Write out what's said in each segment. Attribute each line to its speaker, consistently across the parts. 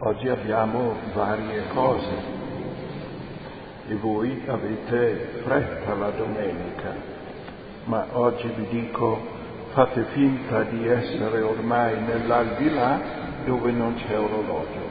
Speaker 1: Oggi abbiamo varie cose e voi avete fretta la domenica, ma oggi vi dico, fate finta di essere ormai nell'aldilà dove non c'è orologio.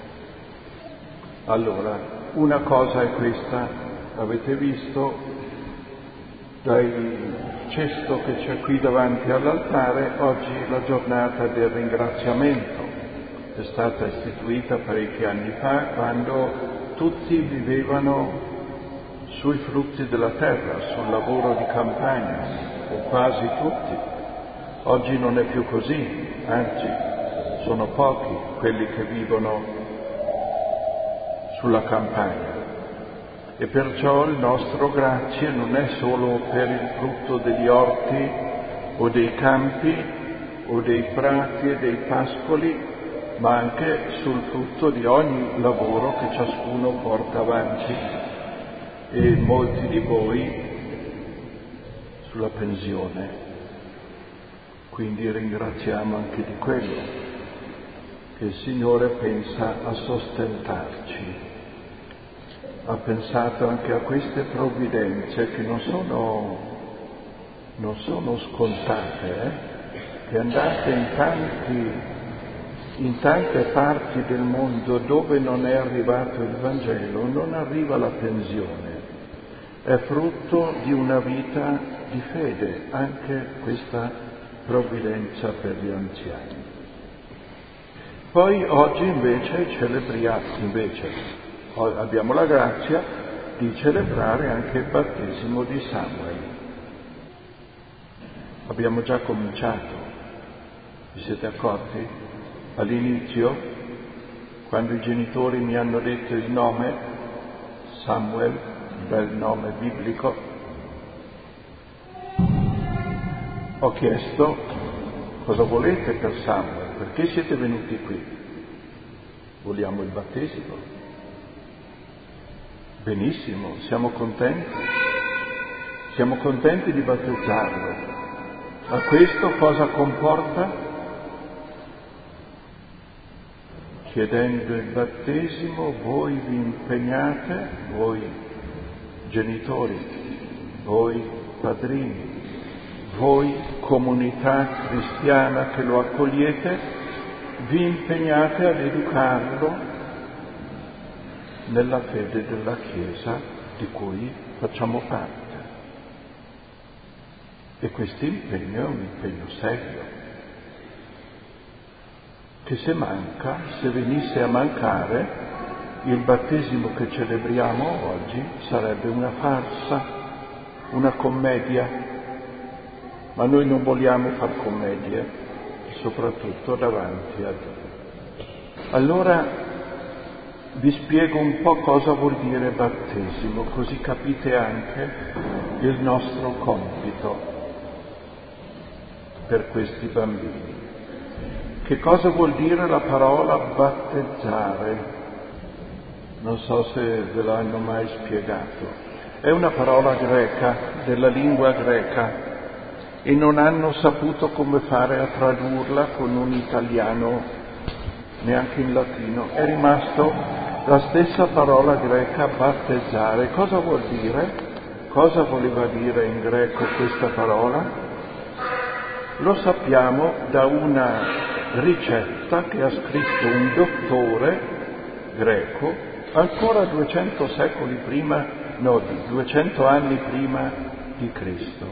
Speaker 1: Allora, una cosa è questa, avete visto dal cesto che c'è qui davanti all'altare, oggi è la giornata del ringraziamento. È stata istituita parecchi anni fa, quando tutti vivevano sui frutti della terra, sul lavoro di campagna, o quasi tutti. Oggi non è più così, anzi, sono pochi quelli che vivono sulla campagna. E perciò il nostro grazie non è solo per il frutto degli orti o dei campi o dei prati e dei pascoli, ma anche sul frutto di ogni lavoro che ciascuno porta avanti, e molti di voi sulla pensione. Quindi ringraziamo anche di quello, che il Signore pensa a sostentarci. Ha pensato anche a queste provvidenze che non sono scontate, che andate in tante parti del mondo dove non è arrivato il Vangelo, non arriva la pensione. È frutto di una vita di fede, anche questa provvidenza per gli anziani. Poi oggi invece abbiamo la grazia di celebrare anche il battesimo di Samuel. Abbiamo già cominciato, vi siete accorti? All'inizio, quando i genitori mi hanno detto il nome, Samuel, bel nome biblico, ho chiesto cosa volete per Samuel, perché siete venuti qui? Vogliamo il battesimo? Benissimo, siamo contenti di battezzarlo. Ma questo cosa comporta? Chiedendo il battesimo voi vi impegnate, voi genitori, voi padrini, voi comunità cristiana che lo accogliete, vi impegnate ad educarlo nella fede della Chiesa di cui facciamo parte. E questo impegno è un impegno serio, che se venisse a mancare, il battesimo che celebriamo oggi sarebbe una farsa, una commedia, ma noi non vogliamo far commedie, soprattutto davanti a Dio. Allora vi spiego un po' cosa vuol dire battesimo, così capite anche il nostro compito per questi bambini. Che cosa vuol dire la parola battezzare? Non so se ve l'hanno mai spiegato. È una parola greca, della lingua greca, e non hanno saputo come fare a tradurla con un italiano, neanche in latino. È rimasto la stessa parola greca, battezzare. Cosa vuol dire? Cosa voleva dire in greco questa parola? Lo sappiamo da una ricetta che ha scritto un dottore greco ancora 200 anni prima di Cristo.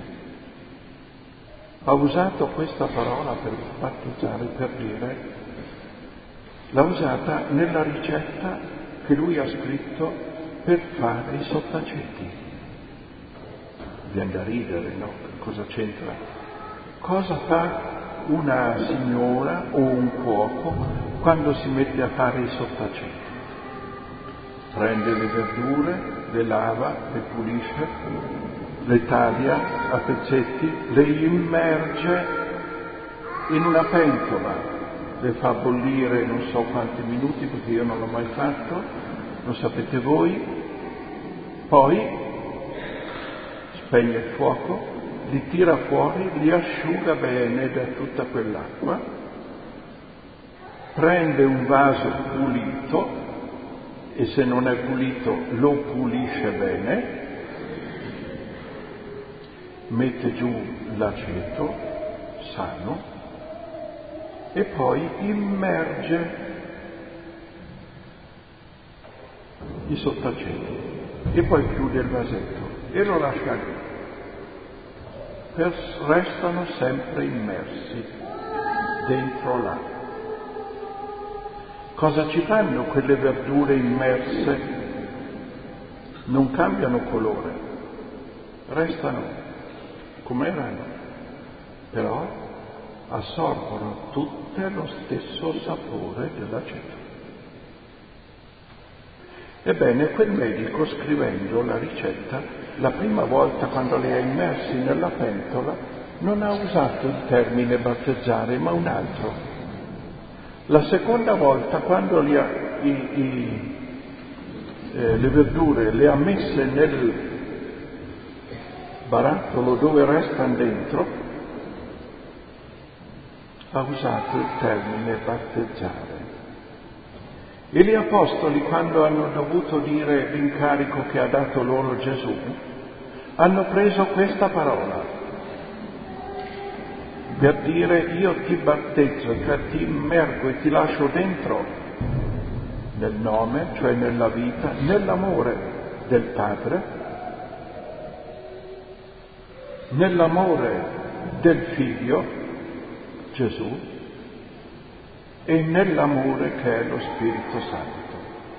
Speaker 1: Ha usato questa parola per battezzare, per dire, l'ha usata nella ricetta che lui ha scritto per fare i sottaceti. Viene da ridere, no? Cosa c'entra? Cosa fa una signora o un cuoco quando si mette a fare i sottaceti? Prende le verdure, le lava, le pulisce, le taglia a pezzetti, le immerge in una pentola, le fa bollire non so quanti minuti, perché io non l'ho mai fatto, lo sapete voi, poi spegne il fuoco, li tira fuori, li asciuga bene da tutta quell'acqua prende un vaso pulito e se non è pulito lo pulisce bene, mette giù l'aceto sano e poi immerge i sottaceti e poi chiude il vasetto e lo lascia lì. Restano sempre immersi dentro l'acqua. Cosa ci fanno quelle verdure immerse? Non cambiano colore, restano come erano, però assorbono tutte lo stesso sapore dell'aceto. Ebbene, quel medico, scrivendo la ricetta, la prima volta quando li ha immersi nella pentola, non ha usato il termine battezzare, ma un altro. La seconda volta, quando le verdure le ha messe nel barattolo dove restano dentro, ha usato il termine battezzare. E gli apostoli, quando hanno dovuto dire l'incarico che ha dato loro Gesù, hanno preso questa parola per dire: io ti battezzo, cioè ti immergo e ti lascio dentro nel nome, cioè nella vita, nell'amore del Padre, nell'amore del Figlio, Gesù, e nell'amore che è lo Spirito Santo.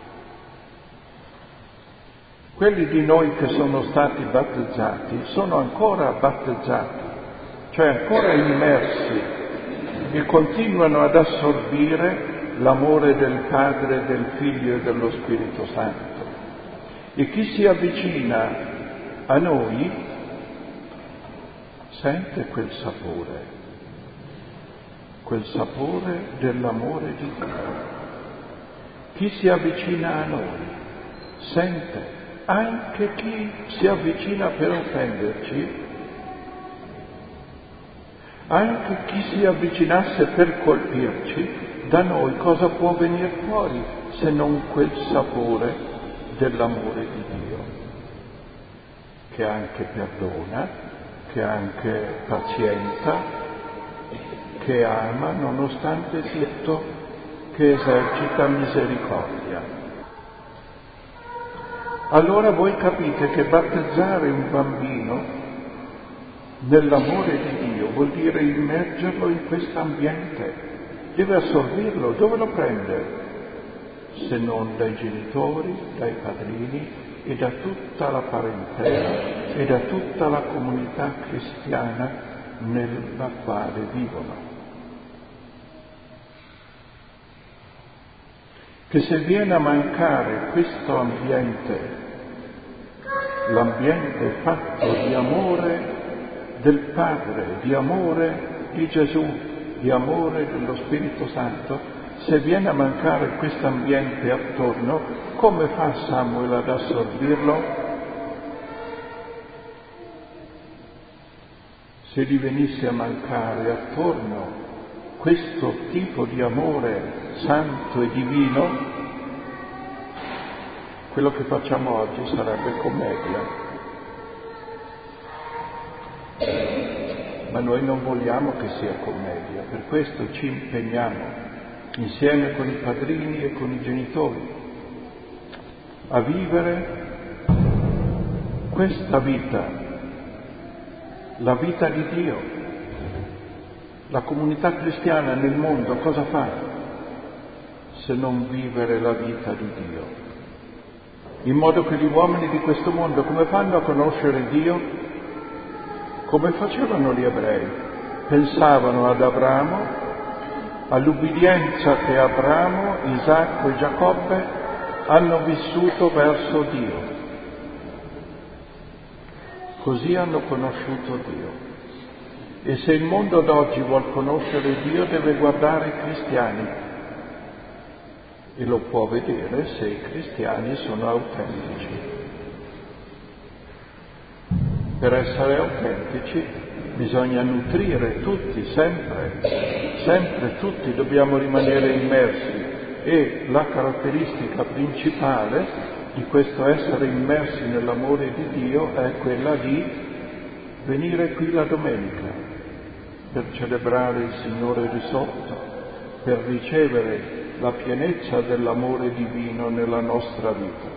Speaker 1: Quelli di noi che sono stati battezzati sono ancora battezzati, cioè ancora immersi, e continuano ad assorbire l'amore del Padre, del Figlio e dello Spirito Santo. E chi si avvicina a noi sente quel sapore dell'amore di Dio. Chi si avvicina a noi sente, anche chi si avvicina per offenderci, anche chi si avvicinasse per colpirci, da noi cosa può venire fuori se non quel sapore dell'amore di Dio, che anche perdona, che anche pazienta, che ama nonostante tutto, che esercita misericordia. Allora voi capite che battezzare un bambino nell'amore di Dio vuol dire immergerlo in quest'ambiente, deve assorbirlo. Dove lo prende? Se non dai genitori, dai padrini e da tutta la parentela e da tutta la comunità cristiana nella quale vivono. Che se viene a mancare questo ambiente, l'ambiente fatto di amore del Padre, di amore di Gesù, di amore dello Spirito Santo, se viene a mancare questo ambiente attorno, come fa Samuel ad assorbirlo? Se gli venisse a mancare attorno questo tipo di amore santo e divino, quello che facciamo oggi sarebbe commedia. Ma noi non vogliamo che sia commedia, per questo ci impegniamo, insieme con i padrini e con i genitori, a vivere questa vita, la vita di Dio. La comunità cristiana nel mondo cosa fa se non vivere la vita di Dio? In modo che gli uomini di questo mondo come fanno a conoscere Dio? Come facevano gli ebrei? Pensavano ad Abramo, all'ubbidienza che Abramo, Isacco e Giacobbe hanno vissuto verso Dio. Così hanno conosciuto Dio. E se il mondo d'oggi vuol conoscere Dio deve guardare i cristiani e lo può vedere se i cristiani sono autentici. Per essere autentici bisogna nutrire tutti sempre sempre tutti dobbiamo rimanere immersi, e la caratteristica principale di questo essere immersi nell'amore di Dio è quella di venire qui la domenica per celebrare il Signore risorto, per ricevere la pienezza dell'amore divino nella nostra vita.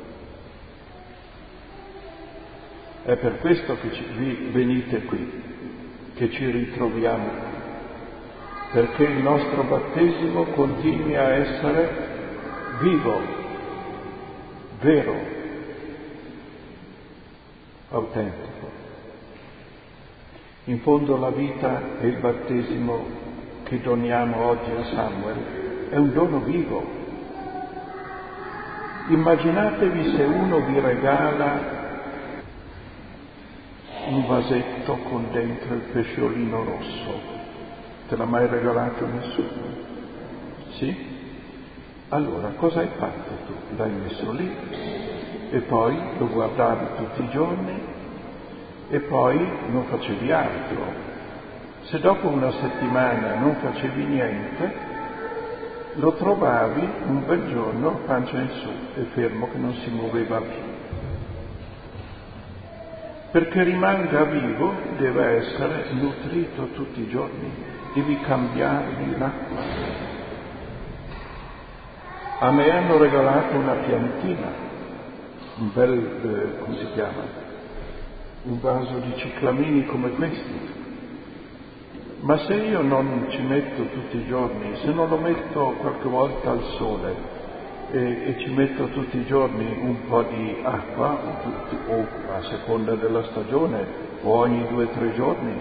Speaker 1: È per questo che venite qui, che ci ritroviamo qui, perché il nostro battesimo continui a essere vivo, vero, autentico. In fondo la vita e il battesimo che doniamo oggi a Samuel è un dono vivo. Immaginatevi se uno vi regala un vasetto con dentro il pesciolino rosso. Te l'ha mai regalato nessuno? Sì? Allora cosa hai fatto tu? L'hai messo lì e poi lo guardavi tutti i giorni e poi non facevi altro. Se dopo una settimana non facevi niente, lo trovavi un bel giorno pancia in su e fermo che non si muoveva più. Perché rimanga vivo deve essere nutrito tutti i giorni, devi cambiargli l'acqua. A me hanno regalato una piantina, un bel, come si chiama? Un vaso di ciclamini come questo. Ma se io non ci metto tutti i giorni, se non lo metto qualche volta al sole e ci metto tutti i giorni un po' di acqua, o a seconda della stagione, o ogni 2 o 3 giorni,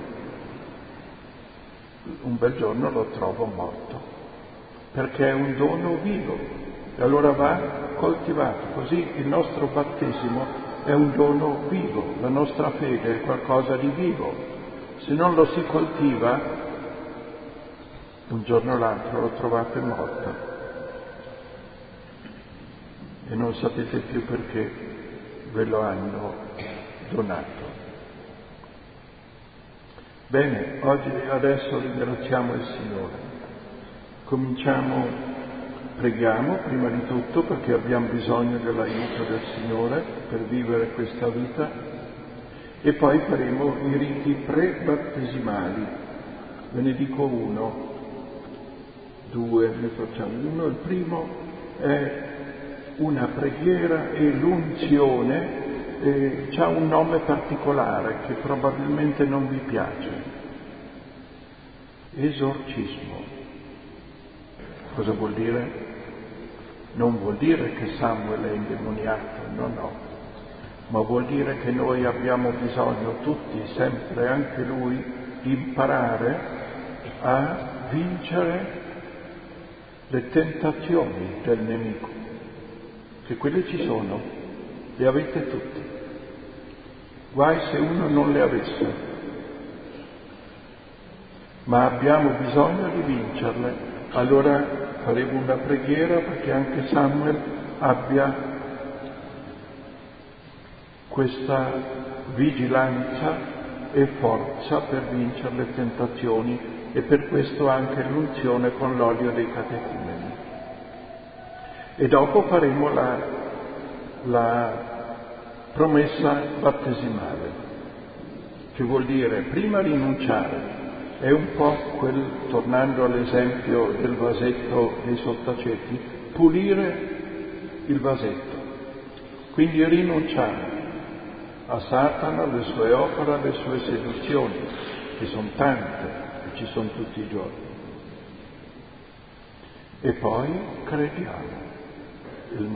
Speaker 1: un bel giorno lo trovo morto, perché è un dono vivo e allora va coltivato. Così il nostro battesimo è un dono vivo, la nostra fede è qualcosa di vivo. Se non lo si coltiva, un giorno o l'altro lo trovate morto e non sapete più perché ve lo hanno donato. Bene, adesso ringraziamo il Signore. Cominciamo, preghiamo prima di tutto perché abbiamo bisogno dell'aiuto del Signore per vivere questa vita e poi faremo i riti pre-battesimali. Ve ne dico 1, 2, ne facciamo uno. Il primo è una preghiera e l'unzione, c'ha un nome particolare che probabilmente non vi piace. Esorcismo. Cosa vuol dire? Non vuol dire che Samuel è indemoniato, no, ma vuol dire che noi abbiamo bisogno tutti, sempre anche lui, di imparare a vincere le tentazioni del nemico, che quelle ci sono, le avete tutti. Guai se uno non le avesse, ma abbiamo bisogno di vincerle. Allora faremo una preghiera perché anche Samuel abbia questa vigilanza e forza per vincere le tentazioni, e per questo anche l'unzione con l'olio dei catechumeni. E dopo faremo la promessa battesimale, che vuol dire prima rinunciare. È un po' tornando all'esempio del vasetto dei sottaceti, pulire il vasetto, quindi rinunciare a Satana, alle sue opere, alle sue seduzioni, che sono tante e ci sono tutti i giorni. E poi crediamo il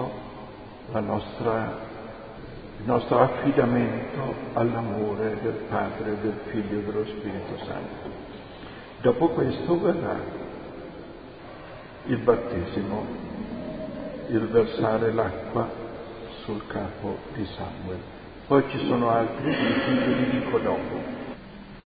Speaker 1: nostro affidamento all'amore del Padre, del Figlio e dello Spirito Santo. Dopo questo verrà il battesimo, il versare l'acqua sul capo di Samuel. Poi ci sono altri riti, ve li dico dopo.